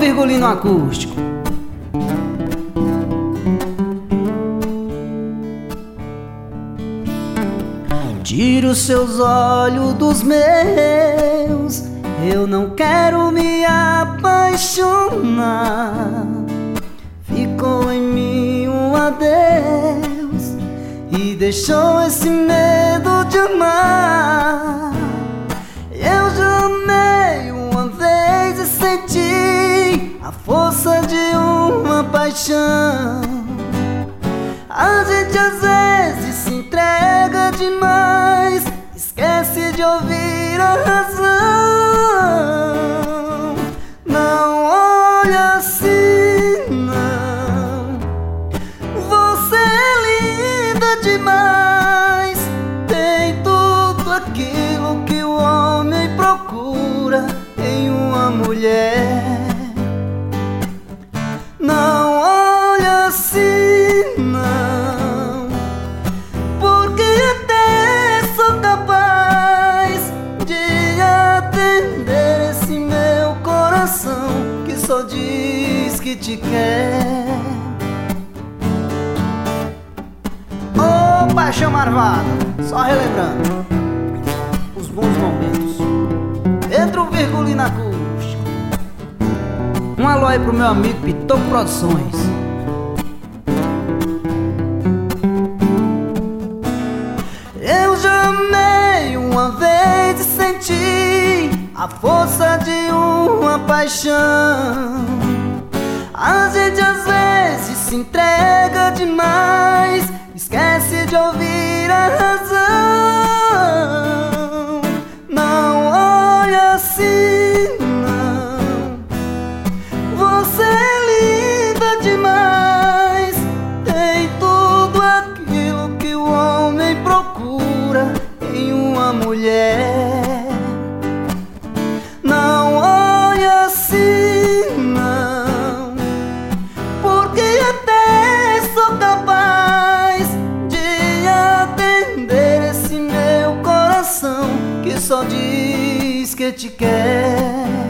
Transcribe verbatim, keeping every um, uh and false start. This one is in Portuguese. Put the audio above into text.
Virgulino acústico. Tire os seus olhos dos meus, eu não quero me apaixonar. Ficou em mim um adeus e deixou esse medo de amar. Eu já amei uma vez e senti a força de uma paixão. A gente às vezes se entrega demais, esquece de ouvir a razão. Não olha assim, não. Você é linda demais, tem tudo aquilo que o homem procura em uma mulher. Não olha assim, não, porque até sou capaz de atender esse meu coração que só diz que te quer. Ô paixão marvada, só relembrando os bons momentos. Pedro Virgulino acústico. Um alô aí pro meu amigo Pitoco Produções. Eu já amei uma vez e senti a força de uma paixão. A gente às vezes se entrega demais, esquece de ouvir a razão. Não olha assim, não. Você é linda demais, tem tudo aquilo que o homem procura em uma mulher. Não olha assim, não, porque até sou capaz de atender esse meu coração que só diz que te quer.